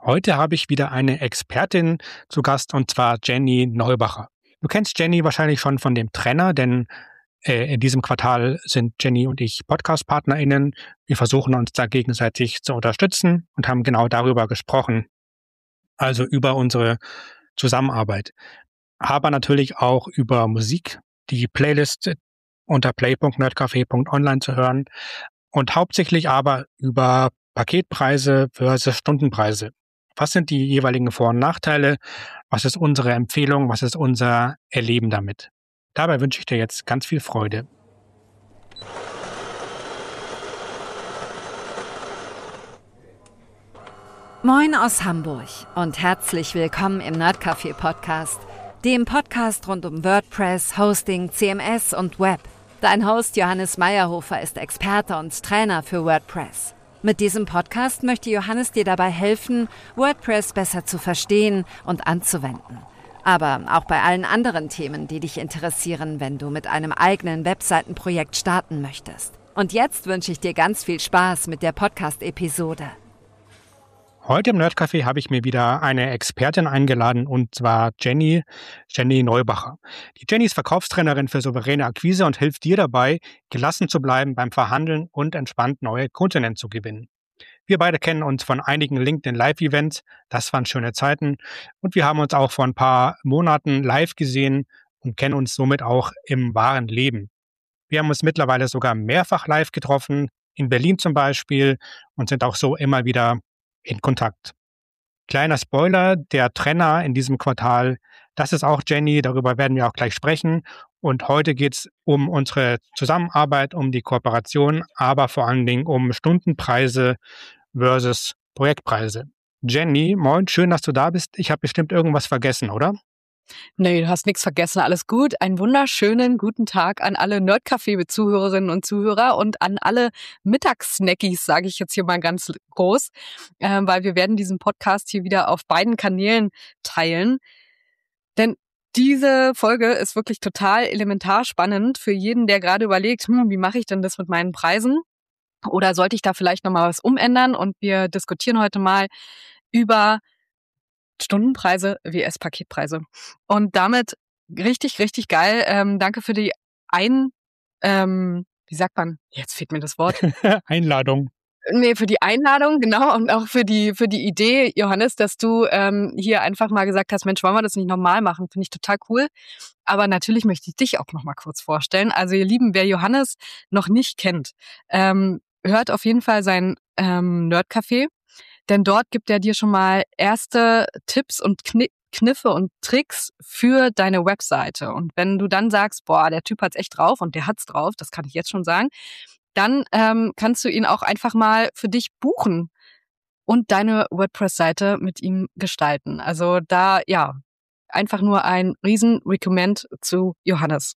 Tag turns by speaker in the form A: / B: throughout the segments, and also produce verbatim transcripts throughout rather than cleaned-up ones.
A: Heute habe ich wieder eine Expertin zu Gast, und zwar Jenny Neubacher. Du kennst Jenny wahrscheinlich schon von dem Trenner, denn äh, in diesem Quartal sind Jenny und ich Podcast-PartnerInnen. Wir versuchen uns da gegenseitig zu unterstützen und haben genau darüber gesprochen, also über unsere Zusammenarbeit. Aber natürlich auch über Musik, die Playlist unter play punkt nerdcafé punkt online zu hören und hauptsächlich aber über Paketpreise versus Stundenpreise. Was sind die jeweiligen Vor- und Nachteile? Was ist unsere Empfehlung? Was ist unser Erleben damit? Dabei wünsche ich dir jetzt ganz viel Freude.
B: Moin aus Hamburg und herzlich willkommen im Nerdcafé Podcast, dem Podcast rund um WordPress, Hosting, C M S und Web. Dein Host Johannes Meyerhofer ist Experte und Trainer für WordPress. Mit diesem Podcast möchte Johannes dir dabei helfen, WordPress besser zu verstehen und anzuwenden. Aber auch bei allen anderen Themen, die dich interessieren, wenn du mit einem eigenen Webseitenprojekt starten möchtest. Und jetzt wünsche ich dir ganz viel Spaß mit der Podcast-Episode.
A: Heute im Nerdcafé habe ich mir wieder eine Expertin eingeladen, und zwar Jenny, Jenny Neubacher. Die Jenny ist Verkaufstrainerin für souveräne Akquise und hilft dir dabei, gelassen zu bleiben beim Verhandeln und entspannt neue Kundinnen zu gewinnen. Wir beide kennen uns von einigen LinkedIn Live-Events, das waren schöne Zeiten, und wir haben uns auch vor ein paar Monaten live gesehen und kennen uns somit auch im wahren Leben. Wir haben uns mittlerweile sogar mehrfach live getroffen, in Berlin zum Beispiel, und sind auch so immer wieder in Kontakt. Kleiner Spoiler, der Trenner in diesem Quartal, das ist auch Jenny, darüber werden wir auch gleich sprechen. Und heute geht es um unsere Zusammenarbeit, um die Kooperation, aber vor allen Dingen um Stundenpreise versus Projektpreise. Jenny, moin, schön, dass du da bist. Ich habe bestimmt irgendwas vergessen, oder?
C: Nee, du hast nichts vergessen, alles gut. Einen wunderschönen guten Tag an alle Nerdcafé-Zuhörerinnen und Zuhörer und an alle Mittagssnackies, sage ich jetzt hier mal ganz groß, äh, weil wir werden diesen Podcast hier wieder auf beiden Kanälen teilen. Denn diese Folge ist wirklich total elementar spannend für jeden, der gerade überlegt, hm, wie mache ich denn das mit meinen Preisen? Oder sollte ich da vielleicht nochmal was umändern? Und wir diskutieren heute mal über Stundenpreise vs Paketpreise. Und damit richtig, richtig geil. Ähm, danke für die Ein... Ähm, wie sagt man? Jetzt fehlt mir das Wort.
A: Einladung.
C: Nee, für die Einladung, genau. Und auch für die für die Idee, Johannes, dass du ähm, hier einfach mal gesagt hast, Mensch, wollen wir das nicht nochmal machen? Finde ich total cool. Aber natürlich möchte ich dich auch noch mal kurz vorstellen. Also ihr Lieben, wer Johannes noch nicht kennt, ähm, hört auf jeden Fall sein ähm, Nerdcafé. Denn dort gibt er dir schon mal erste Tipps und Kni- Kniffe und Tricks für deine Webseite. Und wenn du dann sagst, boah, der Typ hat's echt drauf und der hat's drauf, das kann ich jetzt schon sagen, dann ähm, kannst du ihn auch einfach mal für dich buchen und deine WordPress-Seite mit ihm gestalten. Also da, ja, einfach nur ein riesen Recommend zu Johannes.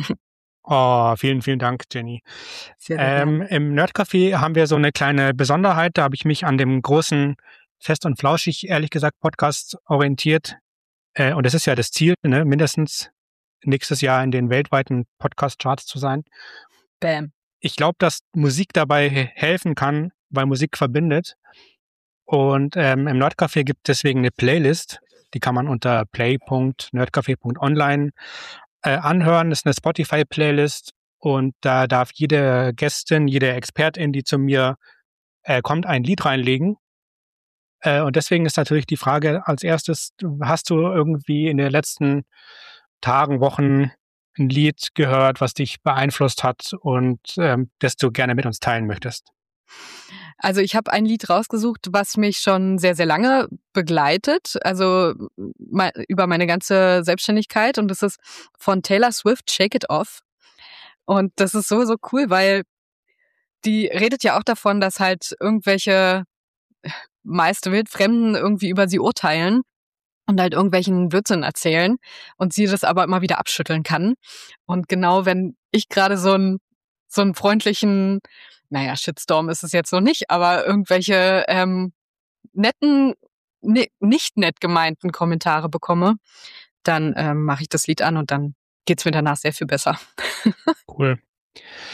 A: Oh, vielen, vielen Dank, Jenny.
C: Sehr, sehr
A: Ähm, Im Nerdcafé haben wir so eine kleine Besonderheit. Da habe ich mich an dem großen Fest und Flauschig, ehrlich gesagt, Podcast orientiert. Äh, und das ist ja das Ziel, ne? Mindestens nächstes Jahr in den weltweiten Podcast-Charts zu sein.
C: Bam.
A: Ich glaube, dass Musik dabei he- helfen kann, weil Musik verbindet. Und ähm, im Nerdcafé gibt es deswegen eine Playlist. Die kann man unter play punkt nerdcafé punkt online äh, anhören. Das ist eine Spotify-Playlist. Und da darf jede Gästin, jede Expertin, die zu mir äh, kommt, ein Lied reinlegen. Äh, und deswegen ist natürlich die Frage als erstes, hast du irgendwie in den letzten Tagen, Wochen ein Lied gehört, was dich beeinflusst hat und ähm, das du gerne mit uns teilen möchtest?
C: Also ich habe ein Lied rausgesucht, was mich schon sehr, sehr lange begleitet, also me- über meine ganze Selbstständigkeit. Und das ist von Taylor Swift, Shake It Off. Und das ist so, so cool, weil die redet ja auch davon, dass halt irgendwelche meist Wildfremden irgendwie über sie urteilen und halt irgendwelchen Blödsinn erzählen und sie das aber immer wieder abschütteln kann. Und genau wenn ich gerade so einen so einen freundlichen, naja, Shitstorm ist es jetzt noch nicht, aber irgendwelche ähm, netten, ne, nicht nett gemeinten Kommentare bekomme, dann ähm, mache ich das Lied an und dann geht's mir danach sehr viel besser.
A: Cool.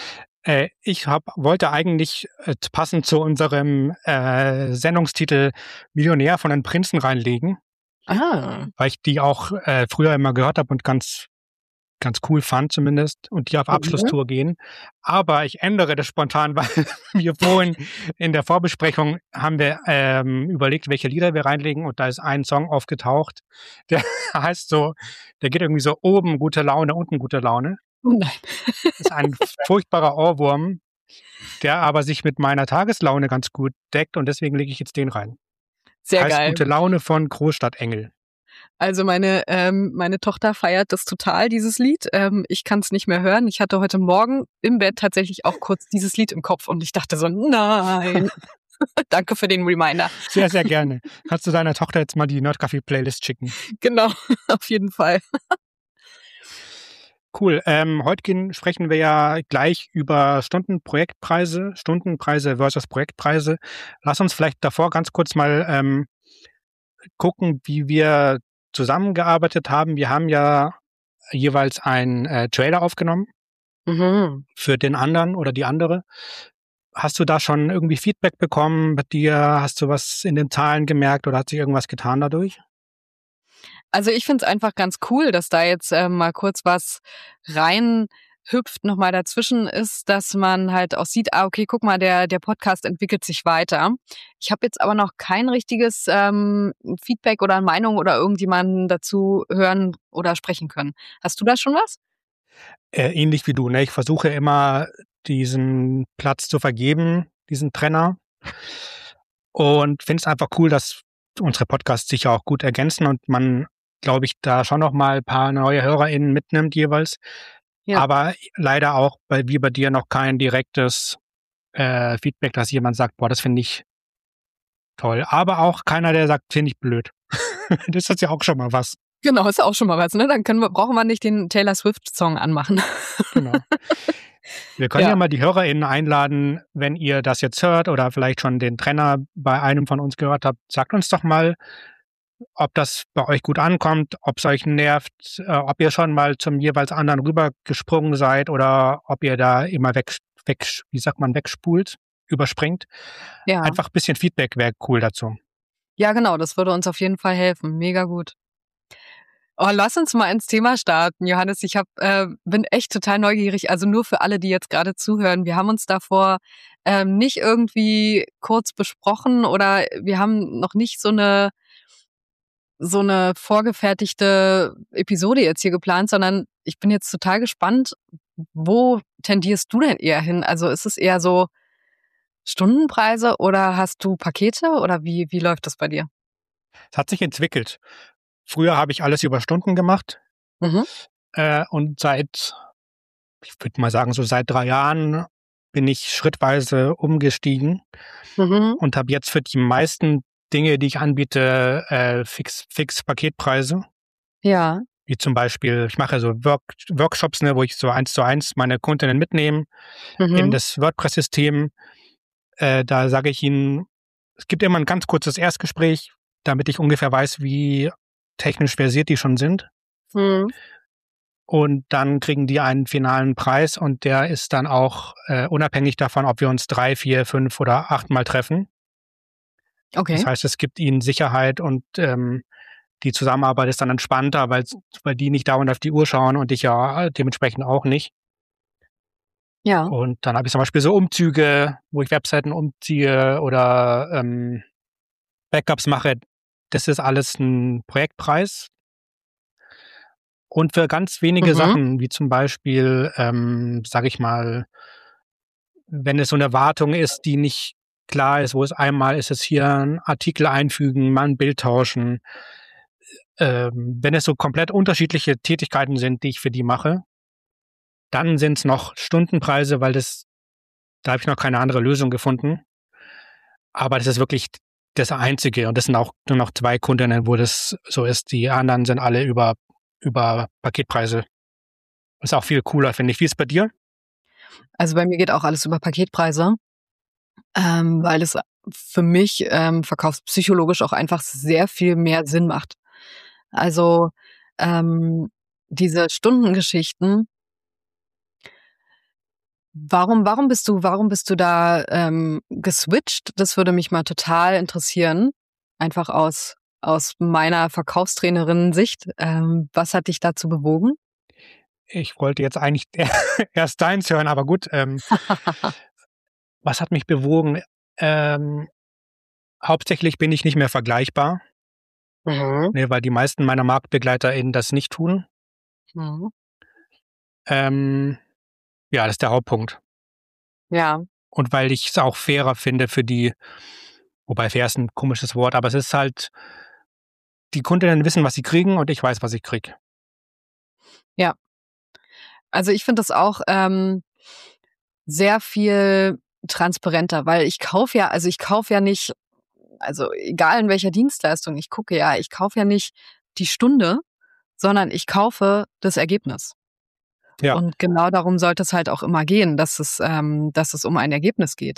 A: Äh, ich hab, wollte eigentlich äh, passend zu unserem äh, Sendungstitel Millionär von den Prinzen reinlegen,
C: Ah.
A: weil ich die auch äh, früher immer gehört habe und ganz ganz cool fand zumindest und die auf
C: Mhm.
A: Abschlusstour gehen. Aber ich ändere das spontan, weil wir vorhin in der Vorbesprechung haben wir ähm, überlegt, welche Lieder wir reinlegen und da ist ein Song aufgetaucht, der heißt so, der geht irgendwie so oben gute Laune, unten gute Laune.
C: Oh nein.
A: Das ist ein furchtbarer Ohrwurm, der aber sich mit meiner Tageslaune ganz gut deckt und deswegen lege ich jetzt den rein.
C: Sehr
A: Heißt
C: geil.
A: Gute Laune von Großstadtengel.
C: Also meine ähm, meine Tochter feiert das total, dieses Lied. Ähm, ich kann es nicht mehr hören. Ich hatte heute Morgen im Bett tatsächlich auch kurz dieses Lied im Kopf und ich dachte so, nein. Danke für den Reminder.
A: Sehr, sehr gerne. Kannst du deiner Tochter jetzt mal die Nerdcafé-Playlist schicken?
C: Genau, auf jeden Fall.
A: Cool. Ähm, heute gehen, sprechen wir ja gleich über Stundenprojektpreise, Stundenpreise versus Projektpreise. Lass uns vielleicht davor ganz kurz mal ähm, gucken, wie wir zusammengearbeitet haben. Wir haben ja jeweils einen äh, Trailer aufgenommen
C: Mhm.
A: für den anderen oder die andere. Hast du da schon irgendwie Feedback bekommen bei dir? Hast du was in den Zahlen gemerkt oder hat sich irgendwas getan dadurch?
C: Also ich finde es einfach ganz cool, dass da jetzt äh, mal kurz was rein hüpft, nochmal dazwischen ist, dass man halt auch sieht, ah, okay, guck mal, der, der Podcast entwickelt sich weiter. Ich habe jetzt aber noch kein richtiges ähm, Feedback oder Meinung oder irgendjemanden dazu hören oder sprechen können. Hast du da schon was?
A: Äh, ähnlich wie du, ne? Ich versuche immer, diesen Platz zu vergeben, diesen Trenner. Und finde es einfach cool, dass unsere Podcasts sich ja auch gut ergänzen und man, glaube ich, da schon noch mal ein paar neue HörerInnen mitnimmt jeweils.
C: Ja.
A: Aber leider auch, bei, wie bei dir, noch kein direktes äh, Feedback, dass jemand sagt, boah, das finde ich toll. Aber auch keiner, der sagt, finde ich blöd. Das ist ja auch schon mal was.
C: Genau, ist auch schon mal was, ne? Dann können wir, brauchen wir nicht den Taylor Swift-Song anmachen.
A: Genau. Wir können
C: Ja.
A: ja mal die HörerInnen einladen, wenn ihr das jetzt hört oder vielleicht schon den Trenner bei einem von uns gehört habt, sagt uns doch mal, ob das bei euch gut ankommt, ob es euch nervt, äh, ob ihr schon mal zum jeweils anderen rübergesprungen seid oder ob ihr da immer weg, weg wie sagt man, wegspult, überspringt.
C: Ja.
A: Einfach ein bisschen Feedback wäre cool dazu.
C: Ja, genau, das würde uns auf jeden Fall helfen. Mega gut. Oh, lass uns mal ins Thema starten, Johannes. Ich hab, äh, bin echt total neugierig. Also nur für alle, die jetzt gerade zuhören. Wir haben uns davor ähm, nicht irgendwie kurz besprochen oder wir haben noch nicht so eine so eine vorgefertigte Episode jetzt hier geplant, sondern ich bin jetzt total gespannt, wo tendierst du denn eher hin? Also ist es eher so Stundenpreise oder hast du Pakete oder wie, wie läuft das bei dir?
A: Es hat sich entwickelt. Früher habe ich alles über Stunden gemacht
C: Mhm.
A: äh, und seit, ich würde mal sagen, so seit drei Jahren bin ich schrittweise umgestiegen
C: Mhm.
A: und habe jetzt für die meisten Dinge, die ich anbiete, äh, fix, fix Paketpreise.
C: Ja.
A: Wie zum Beispiel, ich mache so Work, Workshops, ne, wo ich so eins zu eins meine Kundinnen mitnehme
C: Mhm.
A: in das WordPress-System. Äh, da sage ich ihnen, es gibt immer ein ganz kurzes Erstgespräch, damit ich ungefähr weiß, wie technisch versiert die schon sind.
C: Mhm.
A: Und dann kriegen die einen finalen Preis und der ist dann auch äh, unabhängig davon, ob wir uns drei, vier, fünf oder achtmal treffen.
C: Okay.
A: Das heißt, es gibt ihnen Sicherheit und ähm, die Zusammenarbeit ist dann entspannter, weil, weil die nicht dauernd auf die Uhr schauen und ich ja dementsprechend auch nicht.
C: Ja.
A: Und dann habe ich zum Beispiel so Umzüge, wo ich Webseiten umziehe oder ähm, Backups mache. Das ist alles ein Projektpreis. Und für ganz wenige
C: Mhm.
A: Sachen, wie zum Beispiel, ähm, sage ich mal, wenn es so eine Wartung ist, die nicht klar ist, wo es einmal ist es hier ein Artikel einfügen, mal ein Bild tauschen. Ähm, wenn es so komplett unterschiedliche Tätigkeiten sind, die ich für die mache, dann sind es noch Stundenpreise, weil das, da habe ich noch keine andere Lösung gefunden. Aber das ist wirklich das Einzige. Und das sind auch nur noch zwei Kundinnen, wo das so ist. Die anderen sind alle über, über Paketpreise. Das ist auch viel cooler, finde ich. Wie ist es bei dir?
C: Also bei mir geht auch alles über Paketpreise, ähm, weil es für mich ähm, verkaufspsychologisch auch einfach sehr viel mehr Sinn macht. Also ähm, diese Stundengeschichten, Warum, warum bist du, warum bist du da ähm, geswitcht? Das würde mich mal total interessieren. Einfach aus, aus meiner Verkaufstrainerin-Sicht. Ähm, was hat dich dazu bewogen?
A: Ich wollte jetzt eigentlich erst deins hören, aber gut. Ähm, was hat mich bewogen? Ähm, hauptsächlich bin ich nicht mehr vergleichbar,
C: Mhm.
A: ne, weil die meisten meiner MarktbegleiterInnen das nicht tun.
C: Mhm.
A: Ähm, ja, das ist der Hauptpunkt.
C: Ja.
A: Und weil ich es auch fairer finde für die, wobei fair ist ein komisches Wort, aber es ist halt, die Kundinnen wissen, was sie kriegen und ich weiß, was ich kriege.
C: Ja. Also ich finde das auch ähm, sehr viel transparenter, weil ich kaufe ja, also ich kaufe ja nicht, also egal in welcher Dienstleistung ich gucke, ja, ich kaufe ja nicht die Stunde, sondern ich kaufe das Ergebnis.
A: Ja,
C: Und genau darum sollte es halt auch immer gehen, dass es, ähm, dass es um ein Ergebnis geht.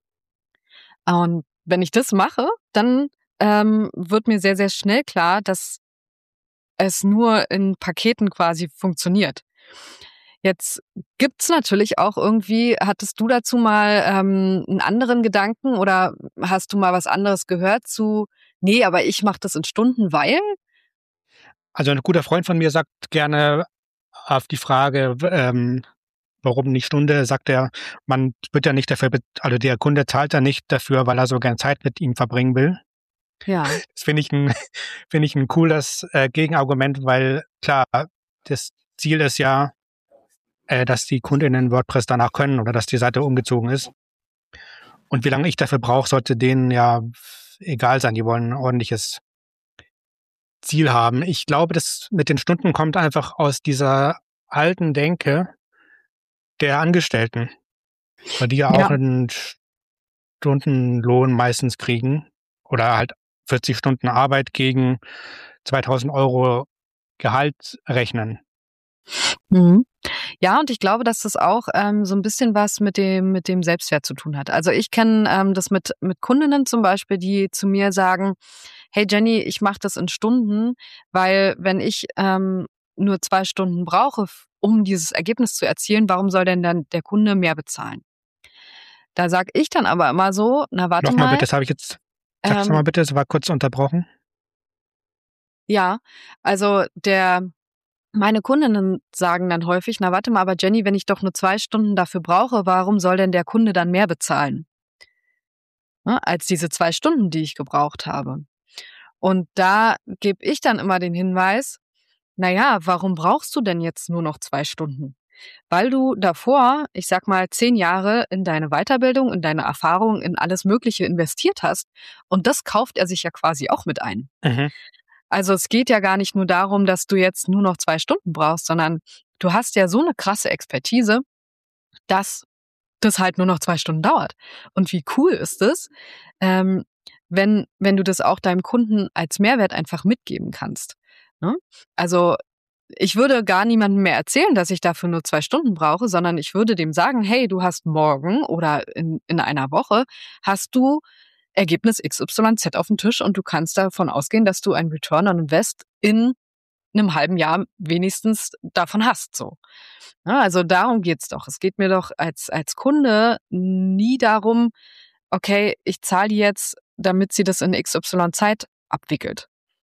C: Und wenn ich das mache, dann ähm, wird mir sehr, sehr schnell klar, dass es nur in Paketen quasi funktioniert. Jetzt gibt's natürlich auch irgendwie, hattest du dazu mal ähm, einen anderen Gedanken oder hast du mal was anderes gehört zu, nee, aber ich mache das in Stunden, weil?
A: also ein guter Freund von mir sagt gerne auf die Frage, w- ähm, warum nicht Stunde, sagt er, man wird ja nicht dafür, bet- also der Kunde zahlt ja nicht dafür, weil er so gerne Zeit mit ihm verbringen will.
C: Ja.
A: Das finde ich ein, finde ich ein cooles äh, Gegenargument, weil klar, das Ziel ist ja, äh, dass die Kundinnen WordPress danach können oder dass die Seite umgezogen ist. Und wie lange ich dafür brauche, sollte denen ja egal sein. Die wollen ein ordentliches Ziel haben. Ich glaube, das mit den Stunden kommt einfach aus dieser alten Denke der Angestellten, weil die ja auch
C: Ja.
A: einen Stundenlohn meistens kriegen oder halt vierzig Stunden Arbeit gegen zweitausend Euro Gehalt rechnen.
C: Mhm. Ja, und ich glaube, dass das auch ähm, so ein bisschen was mit dem mit dem Selbstwert zu tun hat. Also ich kenne ähm, das mit mit Kundinnen zum Beispiel, die zu mir sagen: „Hey Jenny, ich mache das in Stunden, weil wenn ich ähm, nur zwei Stunden brauche, f um dieses Ergebnis zu erzielen, warum soll denn dann der Kunde mehr bezahlen?“ Da sage ich dann aber immer so: „Na, warte
A: Nochmal
C: mal,
A: bitte, das habe ich jetzt, sag's
C: ähm,
A: nochmal bitte, es war kurz unterbrochen.
C: ja, also der meine Kundinnen sagen dann häufig: „Na, warte mal, aber Jenny, wenn ich doch nur zwei Stunden dafür brauche, warum soll denn der Kunde dann mehr bezahlen, ne, als diese zwei Stunden, die ich gebraucht habe?“ Und da gebe ich dann immer den Hinweis: „Na ja, warum brauchst du denn jetzt nur noch zwei Stunden? Weil du davor, ich sage mal, zehn Jahre in deine Weiterbildung, in deine Erfahrung, in alles Mögliche investiert hast und das kauft er sich ja quasi auch mit ein.“
A: Mhm.
C: Also, es geht ja gar nicht nur darum, dass du jetzt nur noch zwei Stunden brauchst, sondern du hast ja so 'ne krasse Expertise, dass das halt nur noch zwei Stunden dauert. Und wie cool ist es, ähm, wenn wenn du das auch deinem Kunden als Mehrwert einfach mitgeben kannst, ne? Also, ich würde gar niemandem mehr erzählen, dass ich dafür nur zwei Stunden brauche, sondern ich würde dem sagen: „Hey, du hast morgen oder in in einer Woche hast du Ergebnis X Y Z auf dem Tisch und du kannst davon ausgehen, dass du ein Return on Invest in einem halben Jahr wenigstens davon hast“, so. Ne, also darum geht's doch. Es geht mir doch als als Kunde nie darum: „Okay, ich zahle die jetzt, damit sie das in X Y Zeit abwickelt.“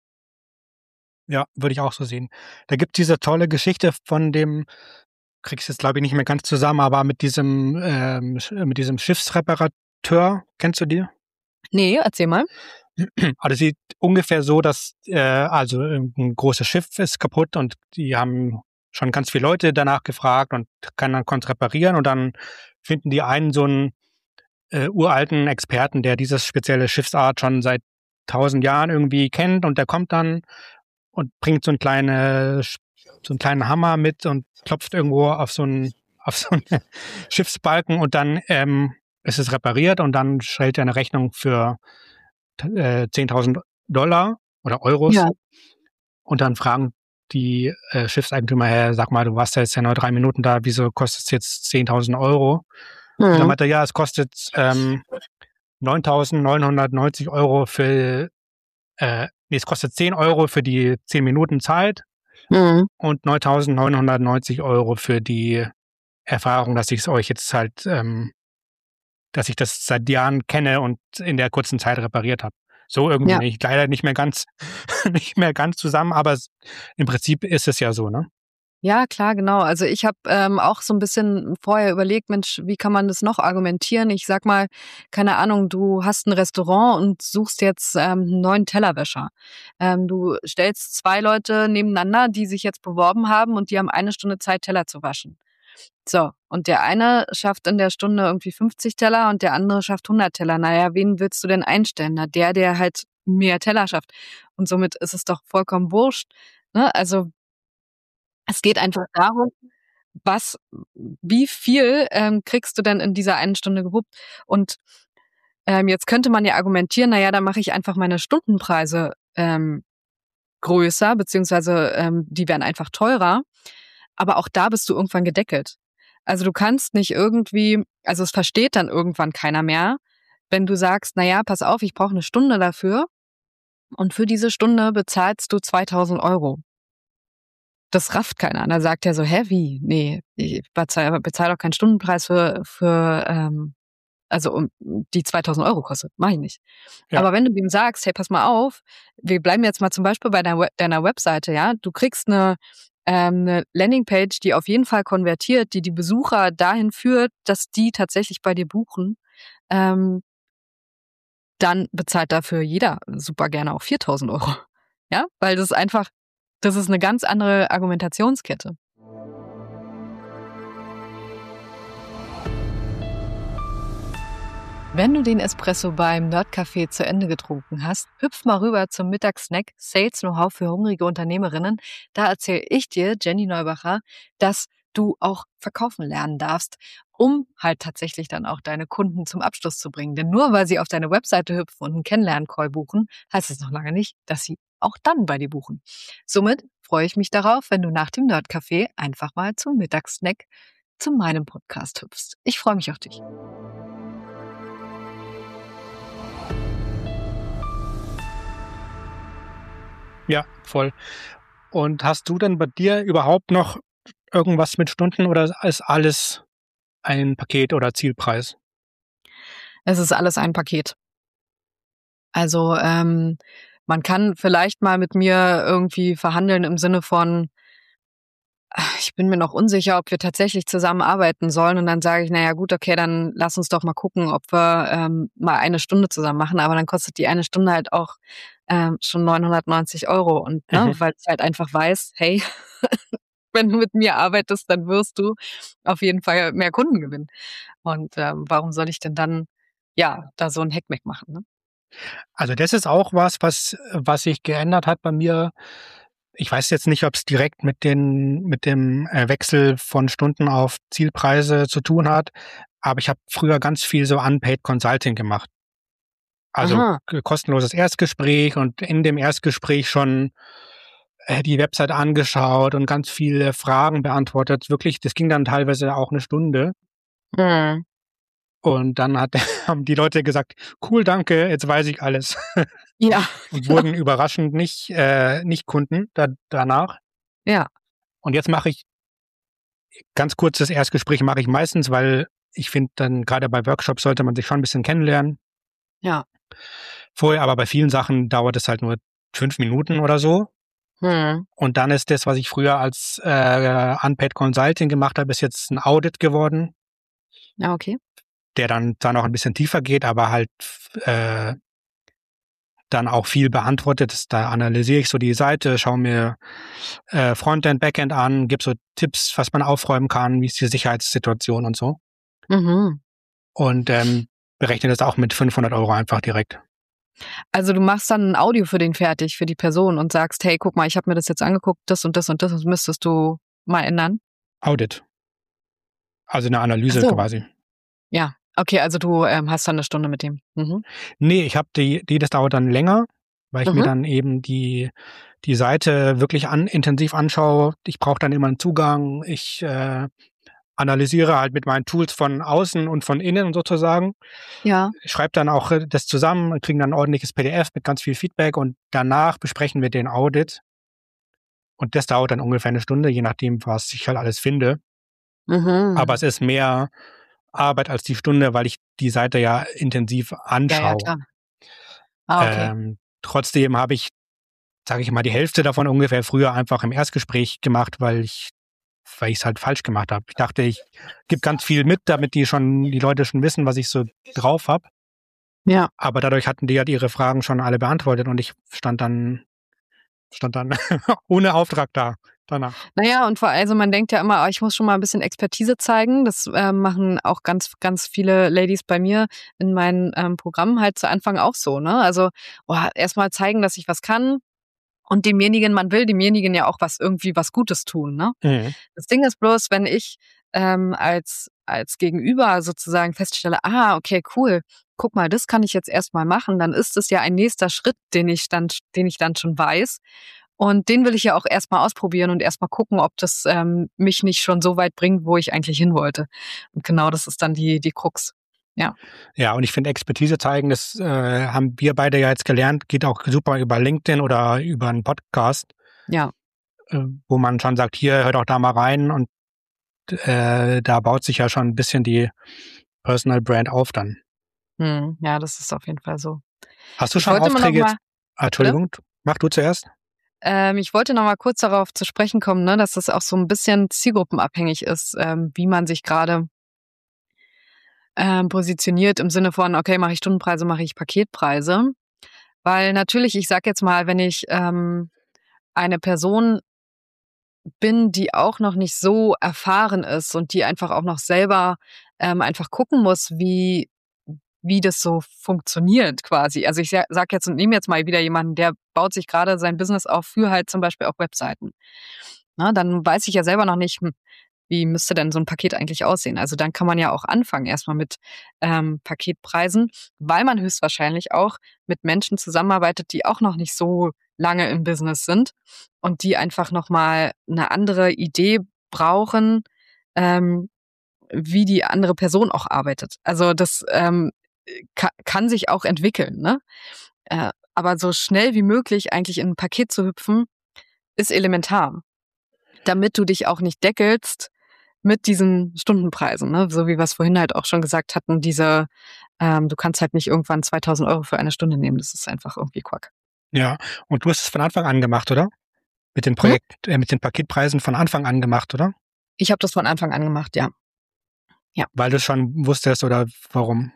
A: Ja, würde ich auch so sehen. Da gibt's diese tolle Geschichte von dem, krieg's jetzt glaube ich nicht mehr ganz zusammen, aber mit diesem, ähm, Sch mit diesem Schiffsreparateur. Kennst du die?
C: Ne, erzähl mal.
A: Also, sieht ungefähr so, dass, äh, also, ein großes Schiff ist kaputt und die haben schon ganz viele Leute danach gefragt und keiner konnte reparieren und dann finden die einen so einen äh, uralten Experten, der dieses spezielle Schiffsart schon seit tausend Jahren irgendwie kennt und der kommt dann und bringt so 'n kleine so 'n kleinen Hammer mit und klopft irgendwo auf so 'n auf so 'n Schiffsbalken und dann, ähm, ist es repariert und dann stellt er 'ne Rechnung für äh, zehntausend Dollar oder Euros
C: Ja.
A: und dann fragen die, äh, Schiffseigentümer: „Hä, sag mal, du warst ja jetzt ja nur drei Minuten da, wieso kostet's jetzt zehntausend Euro?“ Und dann
C: Mhm.
A: meint er: „Ja, es kostet, ähm, neuntausendneunhundertneunzig Euro für, äh ne, es kostet zehn Euro für die zehn Minuten Zeit
C: Mhm.
A: und neuntausendneunhundertneunzig Euro für die Erfahrung, dass ich es euch jetzt halt, ähm, dass ich das seit Jahren kenne und in der kurzen Zeit repariert habe. So irgendwie
C: Ja.
A: nicht, leider nicht mehr ganz, nicht mehr ganz zusammen, aber es, im Prinzip ist es ja so, ne?
C: Ja, klar, genau. Also ich habe ähm, auch so ein bisschen vorher überlegt, Mensch, wie kann man das noch argumentieren? Ich sag mal, keine Ahnung, du hast ein Restaurant und suchst jetzt ähm, einen neuen Tellerwäscher. Ähm, du stellst zwei Leute nebeneinander, die sich jetzt beworben haben und die haben eine Stunde Zeit, Teller zu waschen. So, und der eine schafft in der Stunde irgendwie fünfzig Teller und der andere schafft hundert Teller. Naja, wen willst du denn einstellen? Na, der, der halt mehr Teller schafft. Und somit ist es doch vollkommen wurscht. Ne? Also es geht einfach darum, was wie viel, ähm, kriegst du denn in dieser einen Stunde gewuppt? Und, ähm, jetzt könnte man ja argumentieren, na ja, dann mache ich einfach meine Stundenpreise, ähm, größer, beziehungsweise, ähm, die werden einfach teurer. Aber auch da bist du irgendwann gedeckelt. Also, du kannst nicht irgendwie also, es versteht dann irgendwann keiner mehr, wenn du sagst: „Na ja, pass auf, ich brauche eine Stunde dafür und für diese Stunde bezahlst du zweitausend Euro. Das rafft keiner. Und dann sagt er so: „Hä, wie? Ne, ich bezahle bezahle doch keinen Stundenpreis für für, ähm also, um die zweitausend Euro kostet. Mache ich nicht.“
A: Ja.
C: Aber wenn du ihm sagst: „Hey, pass mal auf, wir bleiben jetzt mal zum Beispiel bei deiner We deiner Webseite, ja? Du kriegst 'ne ähm, 'ne Landingpage, die auf jeden Fall konvertiert, die die Besucher dahin führt, dass die tatsächlich bei dir buchen, ähm, dann bezahlt dafür jeder super gerne auch viertausend Euro. Ja? Weil das ist einfach das ist 'ne ganz andere Argumentationskette. Wenn du den Espresso beim Nerdcafé zu Ende getrunken hast, hüpf mal rüber zum Mittagssnack Sales Know-how für hungrige Unternehmerinnen. Da erzähle ich dir, Jenny Neubacher, dass du auch verkaufen lernen darfst, um halt tatsächlich dann auch deine Kunden zum Abschluss zu bringen. Denn nur weil sie auf deine Webseite hüpfen und einen Kennenlern-Call buchen, heißt es noch lange nicht, dass sie auch dann bei dir buchen. Somit freue ich mich darauf, wenn du nach dem Nerdcafé einfach mal zum Mittagssnack zu meinem Podcast hüpfst. Ich freue mich auf dich.
A: Ja, voll. Und hast du denn bei dir überhaupt noch irgendwas mit Stunden oder ist alles ein Paket oder Zielpreis?
C: Es ist alles ein Paket. Also, ähm, man kann vielleicht mal mit mir irgendwie verhandeln im Sinne von, ah, ich bin mir noch unsicher, ob wir tatsächlich zusammenarbeiten sollen. Und dann sage ich, na ja, gut, okay, dann lass uns doch mal gucken, ob wir ähm, mal eine Stunde zusammen machen. Aber dann kostet die eine Stunde halt auch ähm, schon neunhundertneunzig Euro. Und ne,
A: Mhm.
C: weil ich halt einfach weiß, hey, wenn du mit mir arbeitest, dann wirst du auf jeden Fall mehr Kunden gewinnen. Und ähm, warum soll ich denn dann ja da so ein Hackmack machen? Ne?
A: Also das ist auch was, was was sich geändert hat bei mir. Ich weiß jetzt nicht, ob es direkt mit den mit dem, äh, Wechsel von Stunden auf Zielpreise zu tun hat, aber ich habe früher ganz viel so Unpaid Consulting gemacht. Also,
C: Aha.
A: k kostenloses Erstgespräch und in dem Erstgespräch schon, äh, die Website angeschaut und ganz viele Fragen beantwortet. Wirklich, das ging dann teilweise auch eine Stunde.
C: Mhm.
A: Und dann hat haben die Leute gesagt: „Cool, danke, jetzt weiß ich alles.“
C: Ja,
A: Und wurden überraschend nicht äh, nicht Kunden da danach.
C: ja,
A: Und jetzt mache ich ganz kurzes Erstgespräch mache ich meistens, weil ich finde dann grade bei Workshops sollte man sich schon 'n bisschen kennenlernen
C: ja.
A: vorher, aber bei vielen Sachen dauert es halt nur fünf Minuten oder so.
C: Mhm.
A: Und dann ist das, was ich früher als, äh, Unpaid Consulting gemacht habe, ist jetzt 'n Audit geworden,
C: Ja, okay.
A: der dann zwar noch 'n bisschen tiefer geht, aber halt, äh dann auch viel beantwortet. Das Da analysiere ich so die Seite, schaue mir, äh, Frontend, Backend an, gebe so Tipps, was man aufräumen kann, wie ist die Sicherheitssituation und so.
C: Mhm.
A: Und, ähm, berechne das auch mit fünfhundert Euro einfach direkt.
C: Also, du machst dann 'n Audio für den fertig, für die Person und sagst: „Hey, guck mal, ich habe mir das jetzt angeguckt, das und das und das müsstest du mal ändern?“
A: Audit, also 'ne
C: Ach
A: Analyse
C: so,
A: quasi.
C: ja. Okay, also du, ähm, hast dann 'ne Stunde mit dem. Mhm.
A: Ne, ich habe die die das dauert dann länger, weil ich mir
C: Mhm.
A: dann eben die die Seite wirklich an intensiv anschaue. Ich brauche dann immer 'n Zugang. Ich, äh, analysiere halt mit meinen Tools von außen und von innen sozusagen.
C: Ja.
A: Schreibe dann auch, äh, das zusammen, kriegen dann 'n ordentliches P D F mit ganz viel Feedback und danach besprechen wir den Audit und das dauert dann ungefähr 'ne Stunde, je nachdem, was ich halt alles finde.
C: Mhm.
A: Aber es ist mehr Arbeit als die Stunde, weil ich die Seite ja intensiv
C: Ja, ja,
A: anschaue.
C: klar. Ah, okay.
A: Ähm, trotzdem habe ich, sage ich mal, die Hälfte davon ungefähr früher einfach im Erstgespräch gemacht, weil ich weil ich es halt falsch gemacht habe. Ich dachte, ich gebe ganz viel mit, damit die schon die Leute schon wissen, was ich so drauf habe.
C: Ja.
A: Aber dadurch hatten die halt ihre Fragen schon alle beantwortet und ich stand dann stand dann ohne Auftrag da danach.
C: Naja, und vor allem, also man denkt ja immer, oh, ich muss schon mal ein bisschen Expertise zeigen. Das äh, machen auch ganz, ganz viele Ladies bei mir in meinen ähm, Programmen halt zu Anfang auch so, ne? Also, oh, erst mal zeigen, dass ich was kann. Und demjenigen, man will demjenigen ja auch was irgendwie was Gutes tun, ne?
A: Mhm.
C: Das Ding ist bloß, wenn ich ähm, als als Gegenüber sozusagen feststelle, ah, okay, cool, guck mal, das kann ich jetzt erst mal machen, dann ist es ja ein nächster Schritt, den ich dann den ich dann schon weiß. Und den will ich ja auch erst mal ausprobieren und erst mal gucken, ob das ähm, mich nicht schon so weit bringt, wo ich eigentlich hin wollte. Und genau das ist dann die die Krux. Ja.
A: Ja, und ich finde, Expertise zeigen, das äh, haben wir beide ja jetzt gelernt, geht auch super über LinkedIn oder über einen Podcast,
C: Ja.
A: äh, wo man schon sagt, hier, hört auch da mal rein und äh, da baut sich ja schon ein bisschen die Personal Brand auf dann.
C: Mhm. Ja, das ist auf jeden Fall so.
A: Hast du
C: Ich
A: schon
C: wollte mal noch
A: Aufträge jetzt?
C: mal
A: Ah,
C: bitte?
A: Entschuldigung, mach du zuerst.
C: Ähm, ich wollte noch mal kurz darauf zu sprechen kommen, ne, dass das auch so ein bisschen zielgruppenabhängig ist, ähm, wie man sich gerade ähm, positioniert im Sinne von: „Okay, mache ich Stundenpreise, mache ich Paketpreise?“ Weil natürlich, ich sage jetzt mal, wenn ich ähm, eine Person bin, die auch noch nicht so erfahren ist und die einfach auch noch selber ähm, einfach gucken muss, wie wie das so funktioniert quasi. Also, ich sa sage jetzt und nehme jetzt mal wieder jemanden, der baut sich gerade sein Business auf für halt zum Beispiel auch Webseiten. Ne, dann weiß ich ja selber noch nicht, hm, wie müsste denn so ein Paket eigentlich aussehen? Also, dann kann man ja auch anfangen erst mal mit ähm, Paketpreisen, weil man höchstwahrscheinlich auch mit Menschen zusammenarbeitet, die auch noch nicht so lange im Business sind und die einfach noch mal 'ne andere Idee brauchen, ähm, wie die andere Person auch arbeitet. Also, das ähm, ka kann sich auch entwickeln, ne? Äh, aber so schnell wie möglich eigentlich in 'n Paket zu hüpfen, ist elementar, damit du dich auch nicht deckelst mit diesen Stundenpreisen, ne? So wie wir's vorhin halt auch schon gesagt hatten, diese ähm, du kannst halt nicht irgendwann zweitausend Euro für eine Stunde nehmen. Das ist einfach irgendwie Quack.
A: Ja, und du hast es von Anfang an gemacht, oder? Mit den
C: Hm?
A: Projekt äh, mit den Paketpreisen von Anfang an gemacht, oder?
C: Ich habe das von Anfang an gemacht, ja. Ja.
A: Weil du's schon wusstest oder warum?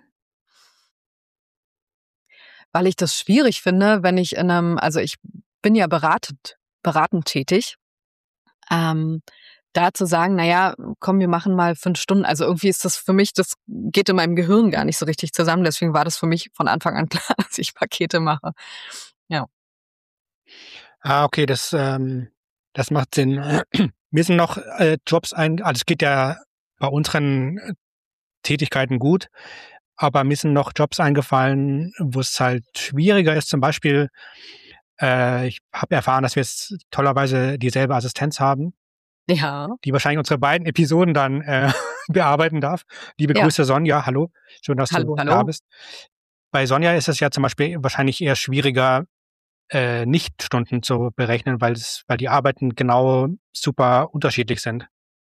C: Weil ich das schwierig finde, wenn ich in 'nem also, ich bin ja beratend beratend tätig, ähm, da zu sagen: „Na ja, komm, wir machen mal fünf Stunden.“ Also, irgendwie ist das für mich das geht in meinem Gehirn gar nicht so richtig zusammen. Deswegen war das für mich von Anfang an klar, dass ich Pakete mache. Ja.
A: Ah, okay, das ähm, das macht Sinn. Mir sind noch äh, Jobs ein also, es geht ja bei unseren äh, Tätigkeiten gut, aber mir sind noch Jobs eingefallen, wo's halt schwieriger ist. Zum Beispiel, äh, ich habe erfahren, dass wir jetzt tollerweise dieselbe Assistenz haben,
C: Ja,
A: die wahrscheinlich unsere beiden Episoden dann äh, bearbeiten darf. Liebe
C: ja.
A: Grüße, Sonja. Hallo, schön, dass du
C: Hallo,
A: da
C: hallo.
A: bist. Bei Sonja ist es ja zum Beispiel wahrscheinlich eher schwieriger, äh, Nicht-Stunden zu berechnen, weil es weil die Arbeiten genau super unterschiedlich sind.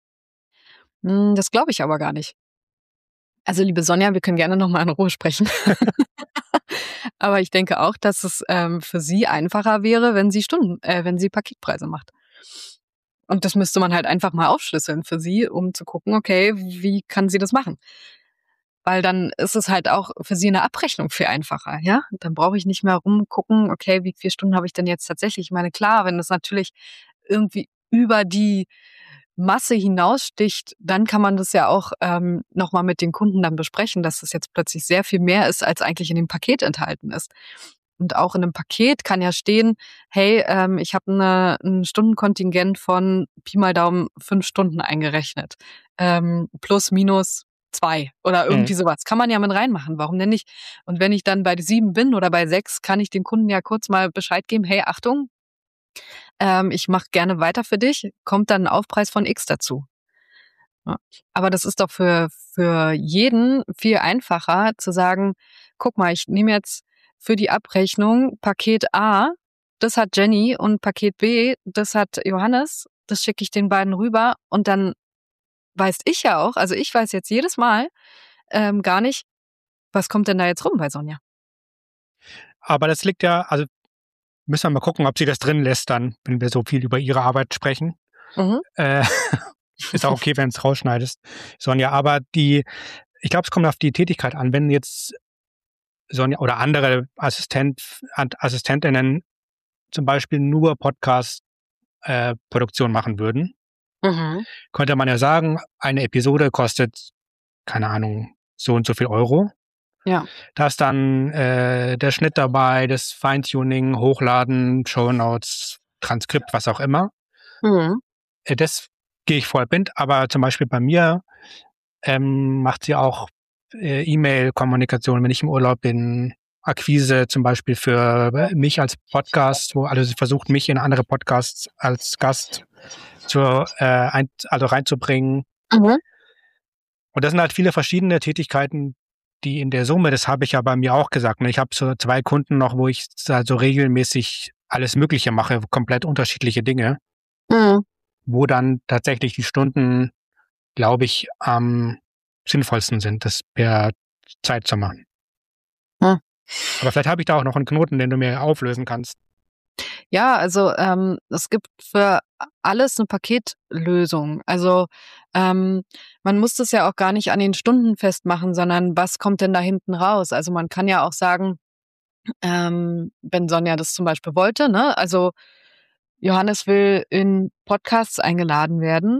C: Hm, das glaube ich aber gar nicht. Also, liebe Sonja, wir können gerne noch mal in Ruhe sprechen. Aber ich denke auch, dass es ähm, für sie einfacher wäre, wenn sie Stunden äh, wenn sie Paketpreise macht. Und das müsste man halt einfach mal aufschlüsseln für sie, um zu gucken, okay, wie kann sie das machen? Weil dann ist es halt auch für sie 'ne Abrechnung viel einfacher, ja? Dann brauche ich nicht mehr rumgucken, okay, wie viele Stunden habe ich denn jetzt tatsächlich? Ich meine, klar, wenn das natürlich irgendwie über die Masse hinaussticht, dann kann man das ja auch ähm, noch mal mit den Kunden dann besprechen, dass das jetzt plötzlich sehr viel mehr ist, als eigentlich in dem Paket enthalten ist. Und auch in 'nem Paket kann ja stehen: „Hey, ähm, ich habe 'ne 'n Stundenkontingent von Pi mal Daumen fünf Stunden eingerechnet, ähm, plus minus zwei“ oder
A: Mhm.
C: irgendwie so was. Kann man ja mit reinmachen, warum denn nicht? Und wenn ich dann bei sieben bin oder bei sechs, kann ich dem Kunden ja kurz mal Bescheid geben: „Hey, Achtung, ähm, ich mache gerne weiter für dich, kommt dann 'n Aufpreis von X dazu.“ Ja. Aber das ist doch für für jeden viel einfacher zu sagen: „Guck mal, ich nehme jetzt für die Abrechnung Paket A, das hat Jenny und Paket B, das hat Johannes, das schicke ich den beiden rüber und dann weiß ich ja auch, also ich weiß jetzt jedes Mal ähm, gar nicht, was kommt denn da jetzt rum bei Sonja?
A: Aber das liegt ja, also müssen wir mal gucken, ob sie das drin lässt dann, wenn wir so viel über ihre Arbeit sprechen.
C: Mhm.
A: Äh, ist auch okay, wenn du es rausschneidest, Sonja. Aber die, ich glaube, es kommt auf die Tätigkeit an. Wenn jetzt Sonja oder andere Assistent, Assistentinnen zum Beispiel nur Podcast-Produktion äh, machen würden,
C: Mhm.
A: könnte man ja sagen, eine Episode kostet, keine Ahnung, so und so viel Euro.
C: Ja.
A: Da ist dann äh, der Schnitt dabei, das Feintuning, Hochladen, Shownotes, Transkript, was auch immer.
C: Mhm.
A: Äh, das gehe ich voll blind, aber zum Beispiel bei mir ähm, macht sie auch äh, E-Mail-Kommunikation, wenn ich im Urlaub bin, Akquise zum Beispiel für mich als Podcast, wo also sie versucht, mich in andere Podcasts als Gast zu, äh, ein, also reinzubringen.
C: Mhm.
A: Und das sind halt viele verschiedene Tätigkeiten, die in der Summe, das habe ich ja bei mir auch gesagt, ne? Ich habe so zwei Kunden noch, wo ich also regelmäßig alles Mögliche mache, komplett unterschiedliche Dinge,
C: Mhm.
A: wo dann tatsächlich die Stunden, glaube ich, am sinnvollsten sind, das per Zeit zu machen.
C: Mhm.
A: Aber vielleicht habe ich da auch noch einen Knoten, den du mir auflösen kannst.
C: Ja, also ähm, es gibt für alles eine Paketlösung. Also ähm, man muss das ja auch gar nicht an den Stunden festmachen, sondern was kommt denn da hinten raus? Also man kann ja auch sagen, ähm, wenn Sonja das zum Beispiel wollte, ne? Also Johannes will in Podcasts eingeladen werden.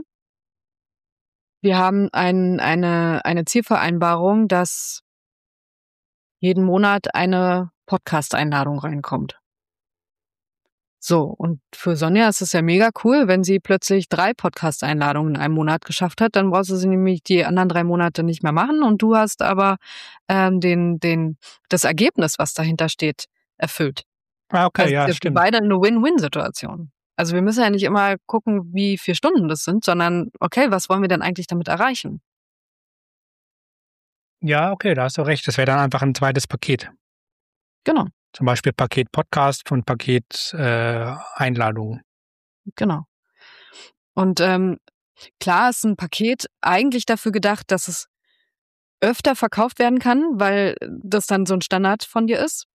C: Wir haben ein, eine, eine Zielvereinbarung, dass jeden Monat eine Podcast-Einladung reinkommt. So, und für Sonja ist es ja mega cool, wenn sie plötzlich drei Podcast-Einladungen in einem Monat geschafft hat, dann brauchst du sie nämlich die anderen drei Monate nicht mehr machen und du hast aber ähm, den, den, das Ergebnis, was dahinter steht, erfüllt.
A: Ah, okay,
C: Also es
A: ja,
C: ist jetzt für
A: stimmt.
C: beide eine Win-Win-Situation. Also wir müssen ja nicht immer gucken, wie viele Stunden das sind, sondern okay, was wollen wir denn eigentlich damit erreichen?
A: Ja, okay, da hast du recht. Das wäre dann einfach ein zweites Paket.
C: Genau,
A: Zum Beispiel Paket Podcast und Paket äh, Einladung.
C: genau. Und ähm, klar ist ein Paket eigentlich dafür gedacht, dass es öfter verkauft werden kann, weil das dann so ein Standard von dir ist.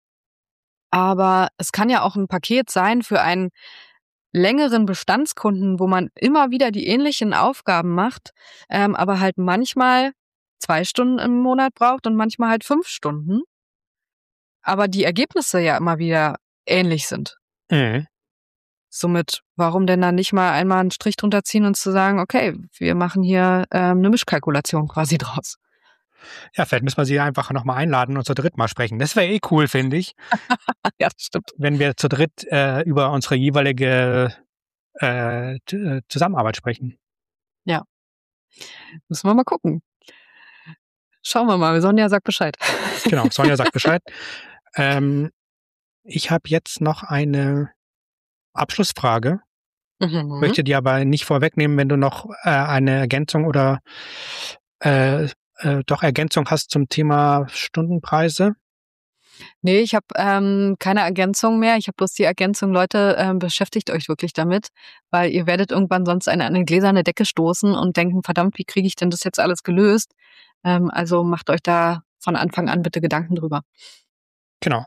C: Aber es kann ja auch ein Paket sein für einen längeren Bestandskunden, wo man immer wieder die ähnlichen Aufgaben macht, ähm, aber halt manchmal zwei Stunden im Monat braucht und manchmal halt fünf Stunden. Aber die Ergebnisse ja immer wieder ähnlich sind.
A: Mhm.
C: Somit, warum denn dann nicht mal einmal einen Strich drunter ziehen und zu sagen, okay, wir machen hier ähm, eine Mischkalkulation quasi draus.
A: Ja, vielleicht müssen wir sie einfach nochmal einladen und zu dritt mal sprechen. Das wäre eh cool, finde ich,
C: Ja, das stimmt.
A: wenn wir zu dritt äh, über unsere jeweilige äh, t- äh, Zusammenarbeit sprechen.
C: Ja. Müssen wir mal gucken. Schauen wir mal. Sonja sagt Bescheid.
A: Genau, Sonja sagt Bescheid. ähm, ich habe jetzt noch eine Abschlussfrage.
C: Mhm.
A: Möchte die aber nicht vorwegnehmen, wenn du noch äh, eine Ergänzung oder äh, äh, doch Ergänzung hast zum Thema Stundenpreise.
C: Nee, ich habe ähm, keine Ergänzung mehr. Ich habe bloß die Ergänzung, Leute, ähm, beschäftigt euch wirklich damit, weil ihr werdet irgendwann sonst eine, eine gläserne Decke stoßen und denken, verdammt, wie kriege ich denn das jetzt alles gelöst? Ähm, also macht euch da von Anfang an bitte Gedanken drüber.
A: Genau.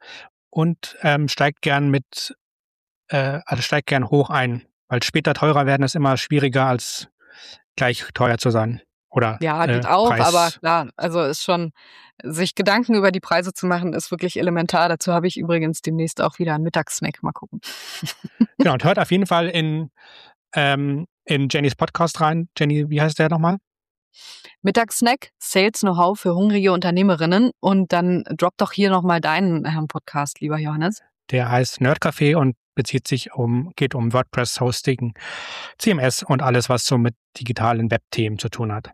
A: Und ähm, steigt gern mit, äh, also steigt gern hoch ein, weil später teurer werden ist immer schwieriger als gleich teuer zu sein. Oder
C: Ja,
A: äh,
C: geht auch,
A: Preis.
C: aber klar, also ist schon, sich Gedanken über die Preise zu machen, ist wirklich elementar. Dazu habe ich übrigens demnächst auch wieder einen Mittagssnack. Mal gucken.
A: Genau, und hört auf jeden Fall in, ähm, in Jennys Podcast rein. Jenny, wie heißt der nochmal?
C: Mittagssnack, Sales Know-how für hungrige Unternehmerinnen. Und dann drop doch hier nochmal deinen ähm, Podcast, lieber Johannes.
A: Der heißt Nerdcafé und bezieht sich um, geht um WordPress, Hosting, C M S und alles, was so mit digitalen Webthemen zu tun hat.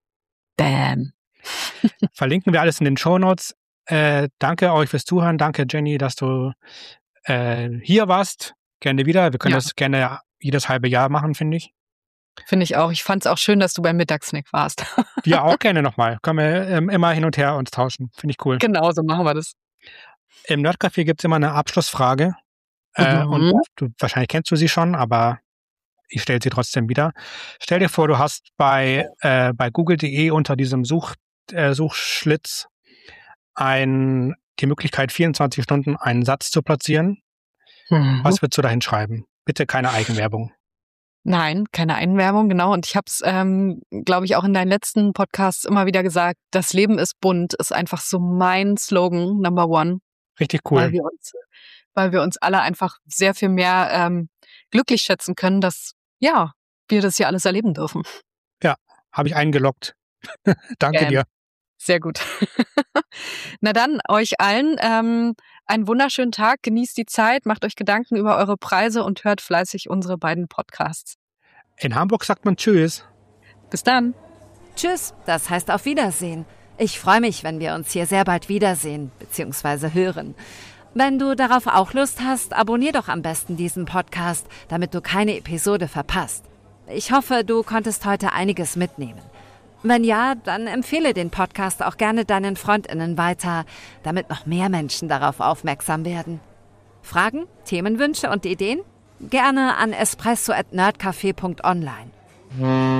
C: Bam.
A: Verlinken wir alles in den Shownotes. Äh, danke euch fürs Zuhören. Danke, Jenny, dass du äh, hier warst. Gerne wieder. Wir können
C: Ja.
A: das gerne jedes halbe Jahr machen, finde ich.
C: Finde ich auch. Ich fand es auch schön, dass du beim Mittagssnack warst.
A: Wir auch gerne nochmal. Können wir ähm, immer hin und her uns tauschen. Finde ich cool.
C: Genau, so machen wir das.
A: Im Nerdcafé gibt es immer eine Abschlussfrage. Äh,
C: Mhm.
A: und du, wahrscheinlich kennst du sie schon, aber ich stelle sie trotzdem wieder. Stell dir vor, du hast bei, äh, bei google punkt de unter diesem Such, äh, Suchschlitz ein, die Möglichkeit, vierundzwanzig Stunden einen Satz zu platzieren. Mhm. Was würdest du dahin schreiben? Bitte keine Eigenwerbung.
C: Nein, keine Eigenwerbung, genau. Und ich habe es, ähm, glaube ich, auch in deinen letzten Podcasts immer wieder gesagt, das Leben ist bunt, ist einfach so mein Slogan, Number One.
A: Richtig cool.
C: Weil wir uns, weil wir uns alle einfach sehr viel mehr ähm, glücklich schätzen können, dass, ja, wir das hier alles erleben dürfen.
A: Ja, habe ich eingeloggt. Danke
C: ähm,
A: dir.
C: Sehr gut. Na dann, euch allen ähm, einen wunderschönen Tag, genießt die Zeit, macht euch Gedanken über eure Preise und hört fleißig unsere beiden Podcasts.
A: In Hamburg sagt man Tschüss.
C: Bis dann.
B: Tschüss, das heißt auf Wiedersehen. Ich freue mich, wenn wir uns hier sehr bald wiedersehen bzw. hören. Wenn du darauf auch Lust hast, abonnier doch am besten diesen Podcast, damit du keine Episode verpasst. Ich hoffe, du konntest heute einiges mitnehmen. Wenn ja, dann empfehle den Podcast auch gerne deinen FreundInnen weiter, damit noch mehr Menschen darauf aufmerksam werden. Fragen, Themenwünsche und Ideen? Gerne an espresso at nerdcafé punkt online.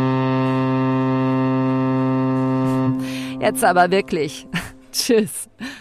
B: Jetzt aber wirklich. Tschüss.